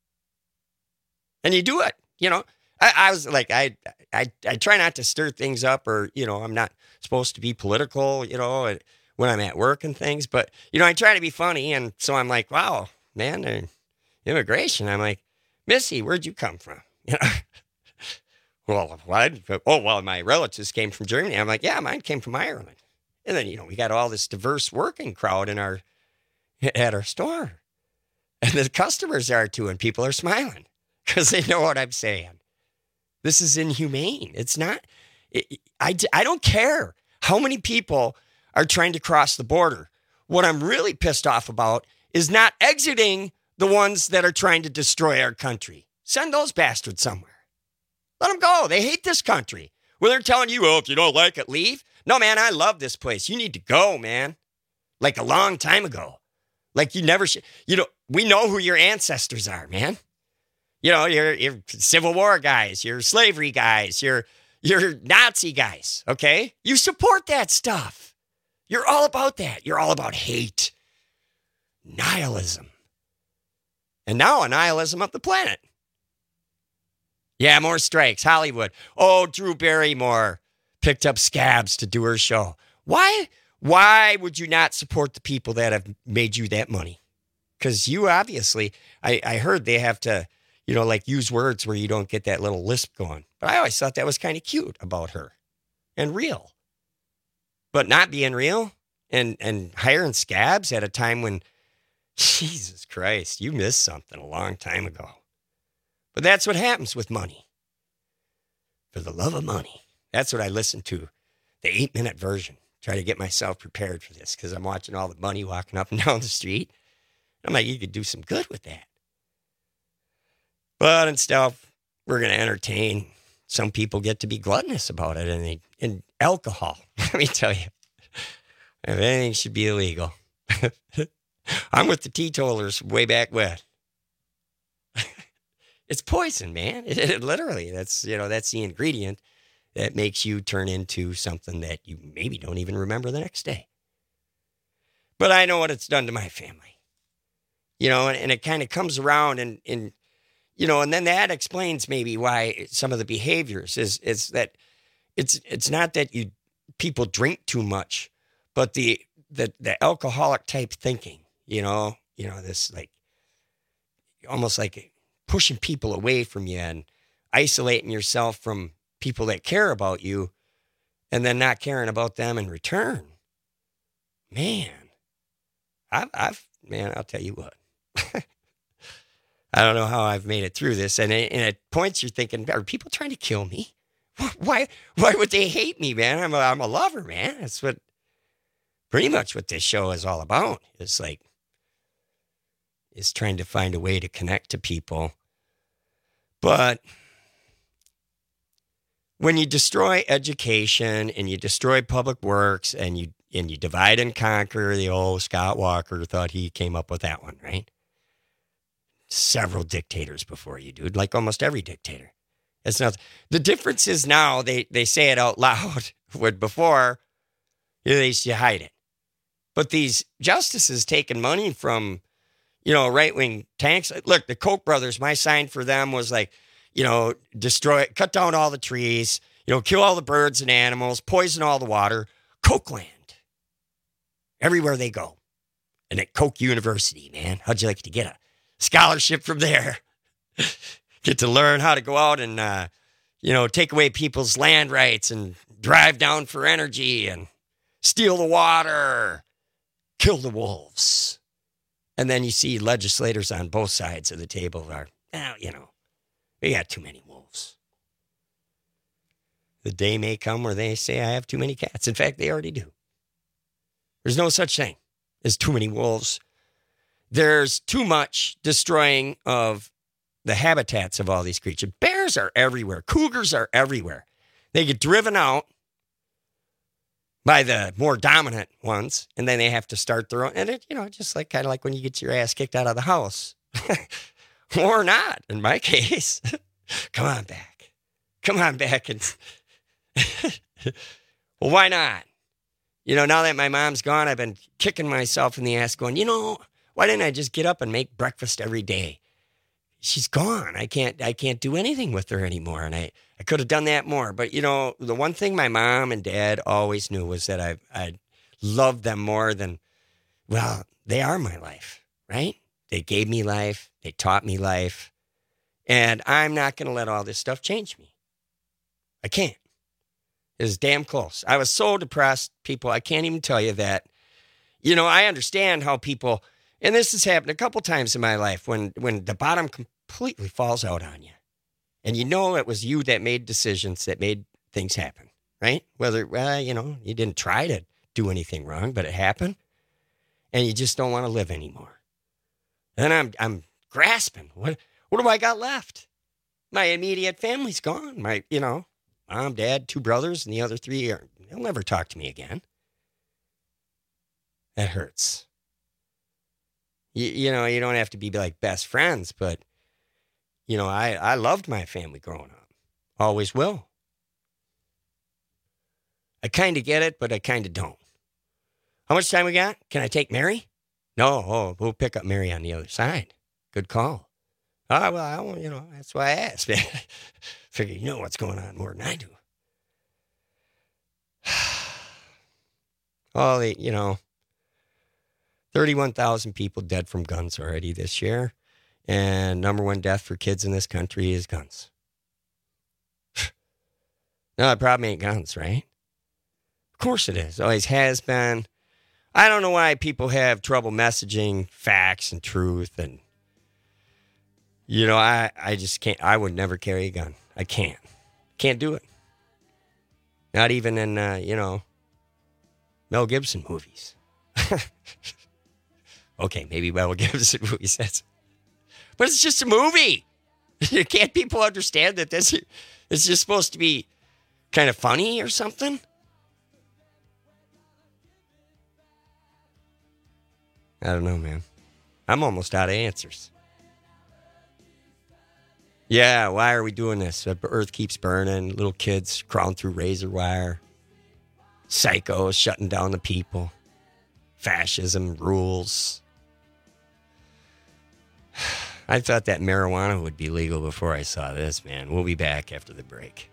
And you do it, you know. I, I was like, I, I I try not to stir things up, or, you know, I'm not supposed to be political, you know, when I'm at work and things. But, you know, I try to be funny. And so I'm like, wow, man, uh, immigration. I'm like, Missy, where'd you come from? You know, well, what? Oh, well, my relatives came from Germany. I'm like, yeah, mine came from Ireland. And then, you know, we got all this diverse working crowd in our at our store. And the customers are too, and people are smiling because they know what I'm saying. This is inhumane. It's not, it, I, I don't care how many people are trying to cross the border. What I'm really pissed off about is not exiting the ones that are trying to destroy our country. Send those bastards somewhere. Let them go. They hate this country. When they're telling you, oh, if you don't like it, leave. No, man, I love this place. You need to go, man. Like a long time ago. Like you never should. You know, we know who your ancestors are, man. You know, you're, you're Civil War guys, you're slavery guys, you're, you're Nazi guys, okay? You support that stuff. You're all about that. You're all about hate. Nihilism. And now a nihilism of the planet. Yeah, more strikes. Hollywood. Oh, Drew Barrymore picked up scabs to do her show. Why? Why would you not support the people that have made you that money? Because you obviously, I, I heard they have to, you know, like use words where you don't get that little lisp going. But I always thought that was kind of cute about her and real. But not being real and, and hiring scabs at a time when, Jesus Christ, you missed something a long time ago. But that's what happens with money. For the love of money. That's what I listened to, the eight-minute version. Try to get myself prepared for this because I'm watching all the money walking up and down the street. I'm like, you could do some good with that. But instead, we're going to entertain. Some people get to be gluttonous about it. And, they, and alcohol, let me tell you, everything should be illegal. I'm with the teetotalers way back when. It's poison, man. It, it, literally, that's, you know, that's the ingredient that makes you turn into something that you maybe don't even remember the next day. But I know what it's done to my family. You know, and, and it kind of comes around and, and, you know, and then that explains maybe why some of the behaviors is, is that it's, it's not that you, people drink too much, but the, the, the alcoholic type thinking, you know, you know, this like, almost like pushing people away from you and isolating yourself from people that care about you and then not caring about them in return. Man, I've, I've man, I'll tell you what. I don't know how I've made it through this. And, and at points you're thinking, are people trying to kill me? Why, why would they hate me, man? I'm a, I'm a lover, man. That's what, pretty much what this show is all about. It's like, is trying to find a way to connect to people. But when you destroy education and you destroy public works and you and you divide and conquer, the old Scott Walker thought he came up with that one, right? Several dictators before you, dude, like almost every dictator. It's not, the difference is now they, they say it out loud, when before they used to hide it. But these justices taking money from, you know, right-wing tanks. Look, the Koch brothers, my sign for them was like, you know, destroy, cut down all the trees, you know, kill all the birds and animals, poison all the water. Kochland. Everywhere they go. And at Koch University, man, how'd you like to get a scholarship from there? Get to learn how to go out and, uh, you know, take away people's land rights and drive down for energy and steal the water, kill the wolves. And then you see legislators on both sides of the table are, oh, you know, we got too many wolves. The day may come where they say I have too many cats. In fact, they already do. There's no such thing as too many wolves. There's too much destroying of the habitats of all these creatures. Bears are everywhere. Cougars are everywhere. They get driven out by the more dominant ones, and then they have to start their own. And it, you know, just like kind of like when you get your ass kicked out of the house, or not. In my case, come on back, come on back, and well, why not? You know, now that my mom's gone, I've been kicking myself in the ass, going, you know, why didn't I just get up and make breakfast every day? She's gone. I can't. I can't do anything with her anymore, and I. I could have done that more, but you know, the one thing my mom and dad always knew was that I I loved them more than, well, they are my life, right? They gave me life, they taught me life, and I'm not going to let all this stuff change me. I can't. It's damn close. I was so depressed, people, I can't even tell you that. You know, I understand how people, and this has happened a couple times in my life, when when the bottom completely falls out on you. And you know it was you that made decisions that made things happen, right? Whether, well, you know, you didn't try to do anything wrong, but it happened. And you just don't want to live anymore. And I'm I'm grasping. What what do I got left? My immediate family's gone. My, you know, mom, dad, two brothers, and the other three, are, they'll never talk to me again. That hurts. You, you know, you don't have to be like best friends, but you know, I, I loved my family growing up. Always will. I kind of get it, but I kind of don't. How much time we got? Can I take Mary? No, oh, we'll pick up Mary on the other side. Good call. Ah, well, I won't, you know, that's why I asked. Figure you know what's going on more than I do. All the, you know, thirty-one thousand people dead from guns already this year. And number one death for kids in this country is guns. No, the problem ain't guns, right? Of course it is. Always has been. I don't know why people have trouble messaging facts and truth. And, you know, I, I just can't. I would never carry a gun. I can't. Can't do it. Not even in, uh, you know, Mel Gibson movies. Okay, maybe Mel Gibson movies. That's... But it's just a movie. Can't people understand that this is just supposed to be kind of funny or something? I don't know, man. I'm almost out of answers. Yeah, why are we doing this? The earth keeps burning. Little kids crawling through razor wire. Psychos shutting down the people. Fascism rules. I thought that marijuana would be legal before I saw this, man. We'll be back after the break.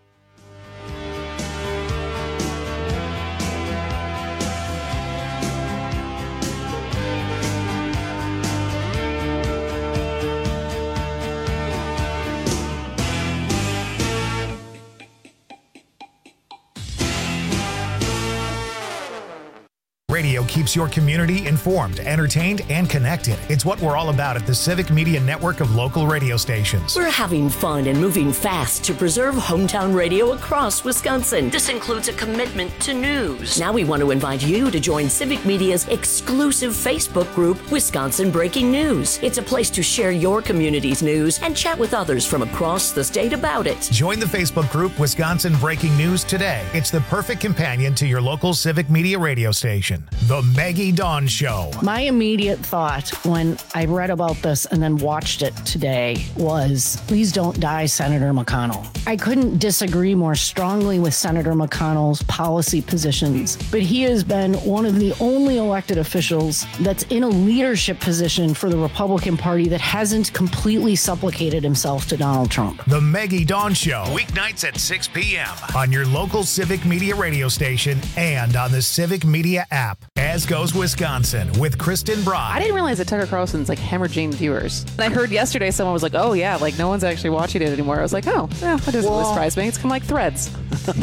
Radio keeps your community informed, entertained, and connected. It's what we're all about at the Civic Media Network of local radio stations. We're having fun and moving fast to preserve hometown radio across Wisconsin. This includes a commitment to news. Now we want to invite you to join Civic Media's exclusive Facebook group, Wisconsin Breaking News. It's a place to share your community's news and chat with others from across the state about it. Join the Facebook group Wisconsin Breaking News today. It's the perfect companion to your local Civic Media radio station. The Maggie Dawn Show. My immediate thought when I read about this and then watched it today was, please don't die, Senator McConnell. I couldn't disagree more strongly with Senator McConnell's policy positions, but he has been one of the only elected officials that's in a leadership position for the Republican Party that hasn't completely supplicated himself to Donald Trump. The Maggie Dawn Show, weeknights at six p.m. on your local Civic Media radio station and on the Civic Media app. As Goes Wisconsin with Kristen Brock. I didn't realize that Tucker Carlson's like hemorrhaging viewers. And I heard yesterday someone was like, oh yeah, like no one's actually watching it anymore. I was like, oh, yeah, that doesn't really surprise me. It's kind of like Threads. it,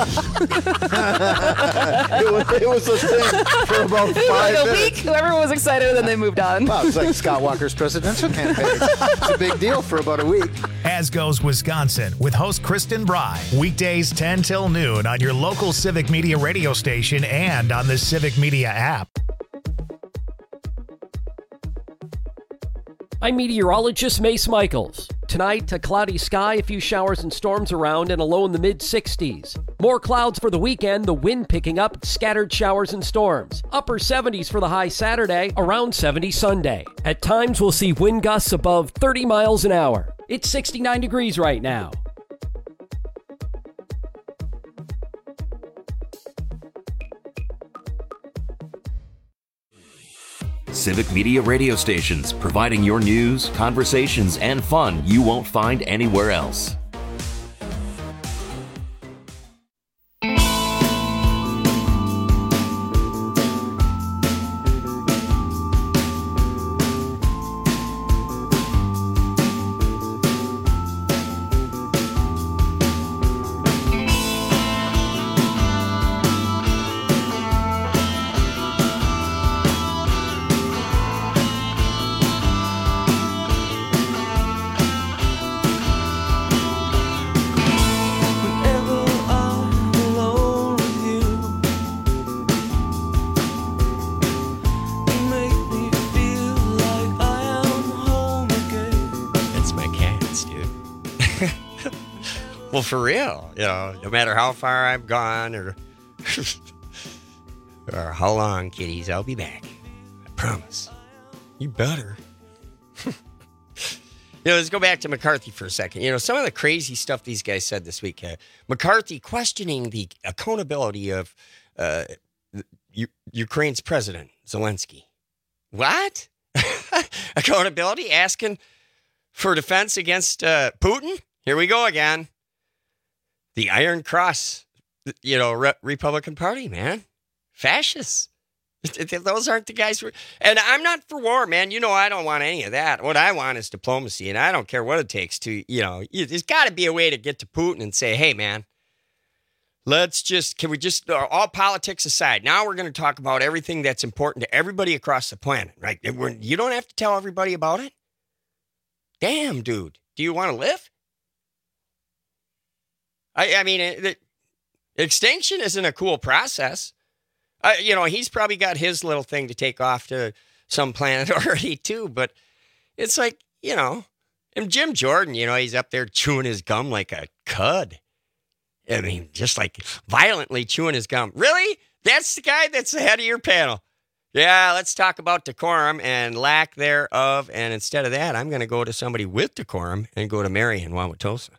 was, it was a thing for about five like a minutes. week, everyone was excited and then they moved on. Wow, it's like Scott Walker's presidential campaign. It's a big deal for about a week. As Goes Wisconsin with host Kristen Bry. Weekdays ten till noon on your local Civic Media radio station and on the Civic Media app. I'm meteorologist Mace Michaels. Tonight, a cloudy sky, a few showers and storms around, and a low in the mid sixties. More clouds for the weekend, the wind picking up, scattered showers and storms. Upper seventies for the high Saturday, around seventy Sunday. At times, we'll see wind gusts above thirty miles an hour. It's sixty-nine degrees right now. Civic Media radio stations, providing your news, conversations, and fun you won't find anywhere else. Well, for real, you know, no matter how far I've gone or or how long, kiddies, I'll be back. I promise. You better. You know, let's go back to McCarthy for a second. You know, some of the crazy stuff these guys said this week. Uh, McCarthy questioning the accountability of uh, U- Ukraine's president, Zelensky. What? Accountability? Asking for defense against uh, Putin? Here we go again. The Iron Cross, you know, Re- Republican Party, man. Fascists. Those aren't the guys. Who, and I'm not for war, man. You know, I don't want any of that. What I want is diplomacy, and I don't care what it takes to, you know, there's got to be a way to get to Putin and say, hey, man, let's just, can we just, all politics aside, now we're going to talk about everything that's important to everybody across the planet, right? We're, you don't have to tell everybody about it. Damn, dude. Do you want to live? I, I mean, it, it, extinction isn't a cool process. Uh, you know, he's probably got his little thing to take off to some planet already, too. But it's like, you know, and Jim Jordan, you know, he's up there chewing his gum like a cud. I mean, just like violently chewing his gum. Really? That's the guy that's the head of your panel. Yeah, let's talk about decorum and lack thereof. And instead of that, I'm going to go to somebody with decorum and go to Mary in Wauwatosa.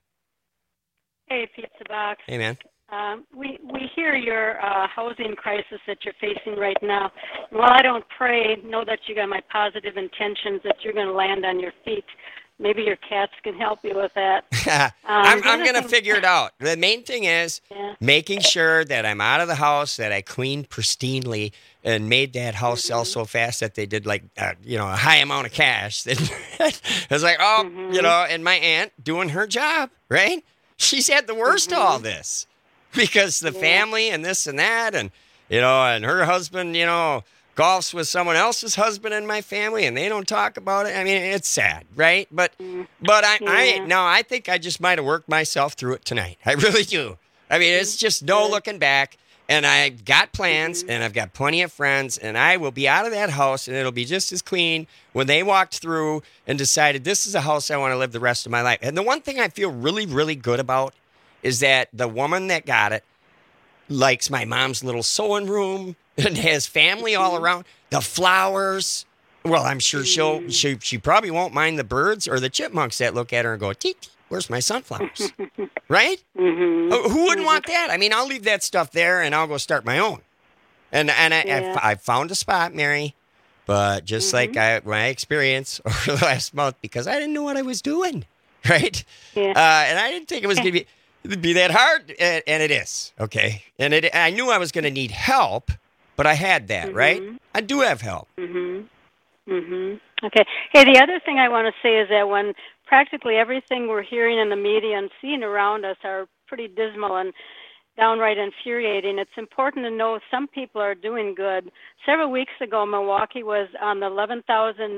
Hey, Pizza Box. Hey, man. Um, we we hear your uh, housing crisis that you're facing right now. While I don't pray, know that you got my positive intentions that you're going to land on your feet. Maybe your cats can help you with that. um, I'm, I'm going to figure it out. The main thing is yeah. making sure that I'm out of the house, that I cleaned pristinely and made that house mm-hmm. sell so fast that they did like, uh, you know, a high amount of cash. It was like, oh, mm-hmm. you know, and my aunt doing her job, right? She's had the worst mm-hmm. of all this because the yeah. family and this and that and, you know, and her husband, you know, golfs with someone else's husband in my family and they don't talk about it. I mean, it's sad, right? But, mm. but I, yeah. I, no, I think I just might have worked myself through it tonight. I really do. I mean, it's just no looking back and I've got plans mm-hmm. and I've got plenty of friends and I will be out of that house and it'll be just as clean when they walked through and decided this is a house I want to live the rest of my life. And the one thing I feel really, really good about is that the woman that got it likes my mom's little sewing room and has family all around. The flowers. Well, I'm sure she'll she she probably won't mind the birds or the chipmunks that look at her and go, "Tee, tee, where's my sunflowers?" Right? Mm-hmm. Who wouldn't want that? I mean, I'll leave that stuff there and I'll go start my own. And and I yeah. I, I found a spot, Mary, but just mm-hmm. like I my experience over the last month, because I didn't know what I was doing, right? Yeah. Uh, and I didn't think it was gonna be it'd be that hard, and, and it is. Okay, and it I knew I was gonna need help. But I had that, mm-hmm. right? I do have help. Mm-hmm. Mm-hmm. Okay. Hey, the other thing I want to say is that when practically everything we're hearing in the media and seeing around us are pretty dismal and downright infuriating, it's important to know some people are doing good. Several weeks ago, Milwaukee was on the eleven thousand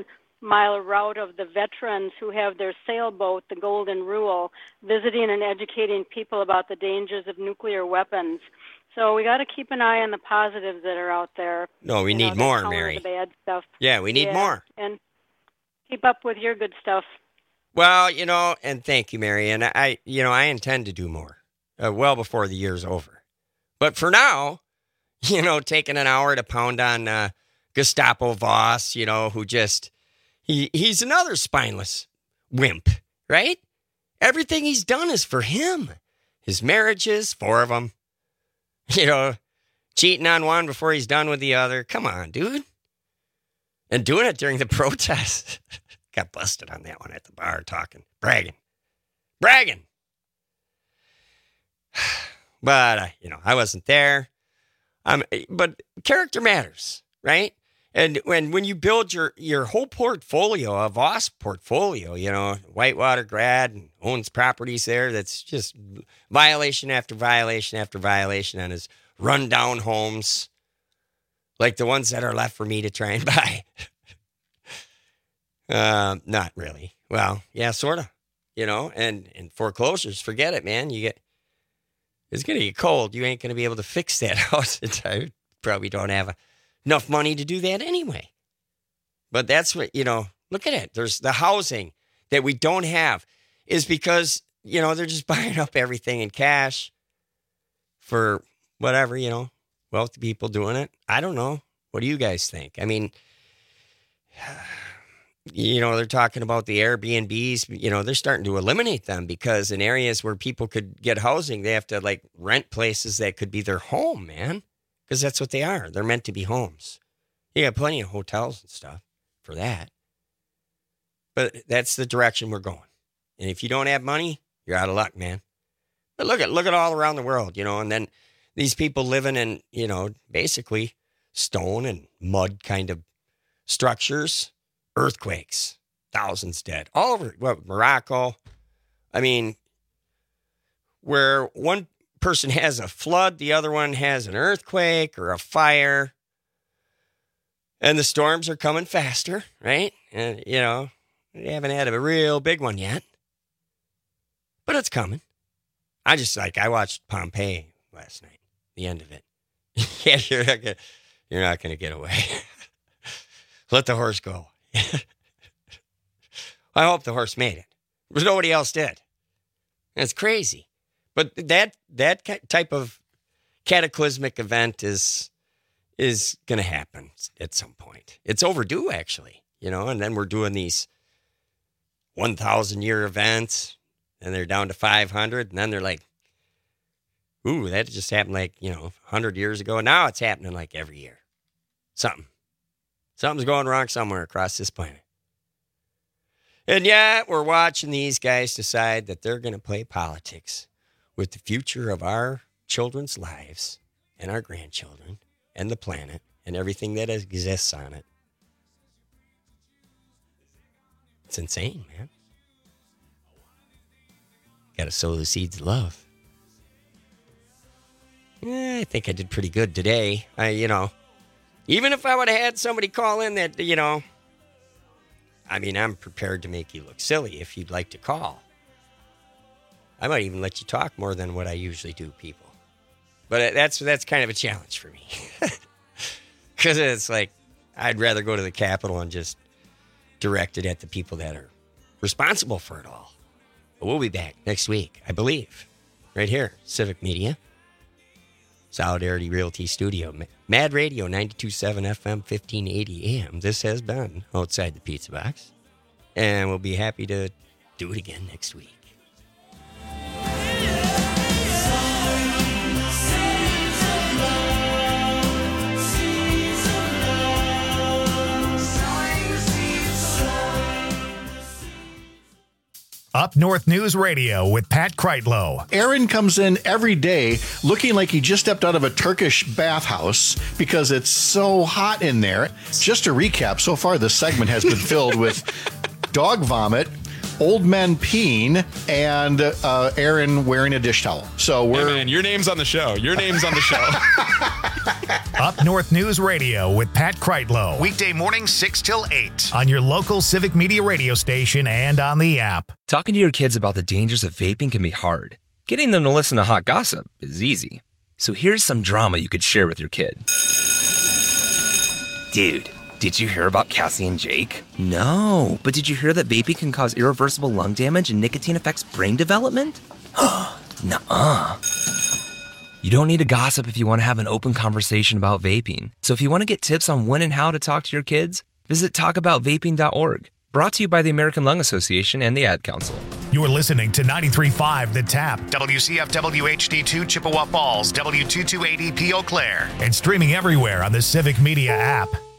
mile route of the veterans who have their sailboat, the Golden Rule, visiting and educating people about the dangers of nuclear weapons. So we got to keep an eye on the positives that are out there. No, we you need know, more, counter Mary. The bad stuff. Yeah, we need Yeah, more. And keep up with your good stuff. Well, you know, and thank you, Mary. And I, you know, I intend to do more, uh, well before the year's over. But for now, you know, taking an hour to pound on uh, Gestapo Voss, you know, who just, he he's another spineless wimp, right? Everything he's done is for him. His marriages, four of them. You know, cheating on one before he's done with the other. Come on, dude. And doing it during the protest. Got busted on that one at the bar talking, bragging, bragging. But, uh, you know, I wasn't there. Um, but character matters, right? And when when you build your, your whole portfolio, a Voss portfolio, you know, Whitewater grad and owns properties there, that's just violation after violation after violation on his rundown homes, like the ones that are left for me to try and buy. uh, not really. Well, yeah, sort of, you know, and, and foreclosures, forget it, man. You get, it's going to get cold. You ain't going to be able to fix that house in time. Probably don't have a, enough money to do that anyway. But that's what, you know, look at it. There's the housing that we don't have is because, you know, they're just buying up everything in cash for whatever, you know, wealthy people doing it. I don't know. What do you guys think? I mean, you know, they're talking about the Airbnbs, you know, they're starting to eliminate them because in areas where people could get housing, they have to like rent places that could be their home, man. Because that's what they are. They're meant to be homes. You got plenty of hotels and stuff for that. But that's the direction we're going. And if you don't have money, you're out of luck, man. But look at look at all around the world, you know, and then these people living in, you know, basically stone and mud kind of structures, earthquakes, thousands dead. All over what, Morocco. I mean, where one person has a flood, the other one has an earthquake or a fire, and the storms are coming faster, right? And, you know, we haven't had a real big one yet, but it's coming. I just, like, I watched Pompeii last night, the end of it. Yeah, you're not gonna, you're not going to get away. Let the horse go. I hope the horse made it, but nobody else did. It's crazy. But that that type of cataclysmic event is is going to happen at some point. It's overdue, actually, you know, and then we're doing these one thousand year events, and they're down to five hundred, and then they're like, ooh, that just happened like, you know, one hundred years ago. And now it's happening like every year. Something. Something's going wrong somewhere across this planet. And yet we're watching these guys decide that they're going to play politics with the future of our children's lives and our grandchildren and the planet and everything that exists on it. It's insane, man. Got to sow the seeds of love. Yeah, I think I did pretty good today. I, you know, even if I would have had somebody call in that, you know, I mean, I'm prepared to make you look silly if you'd like to call. I might even let you talk more than what I usually do, people. But that's that's kind of a challenge for me. Because it's like, I'd rather go to the Capitol and just direct it at the people that are responsible for it all. But we'll be back next week, I believe. Right here, Civic Media. Solidarity Realty Studio. Mad Radio, ninety-two point seven F M, fifteen eighty A M. This has been Outside the Pizza Box. And we'll be happy to do it again next week. Up North News Radio with Pat Kreitlow. Aaron comes in every day looking like he just stepped out of a Turkish bathhouse because it's so hot in there. Just to recap, so far this segment has been filled with dog vomit, old men peeing, and uh, Aaron wearing a dish towel. So we're... Hey man, your name's on the show. Your name's on the show. Up North News Radio with Pat Kreitlow. Weekday mornings six till eight on your local Civic Media radio station and on the app. Talking to your kids about the dangers of vaping can be hard. Getting them to listen to hot gossip is easy. So here's some drama you could share with your kid. Dude, did you hear about Cassie and Jake? No, but did you hear that vaping can cause irreversible lung damage and nicotine affects brain development? Nuh-uh. You don't need to gossip if you want to have an open conversation about vaping. So if you want to get tips on when and how to talk to your kids, visit talk about vaping dot org. Brought to you by the American Lung Association and the Ad Council. You're listening to ninety-three point five The Tap, W C F W H D two Chippewa Falls, W two two eight E P Eau Claire, and streaming everywhere on the Civic Media app.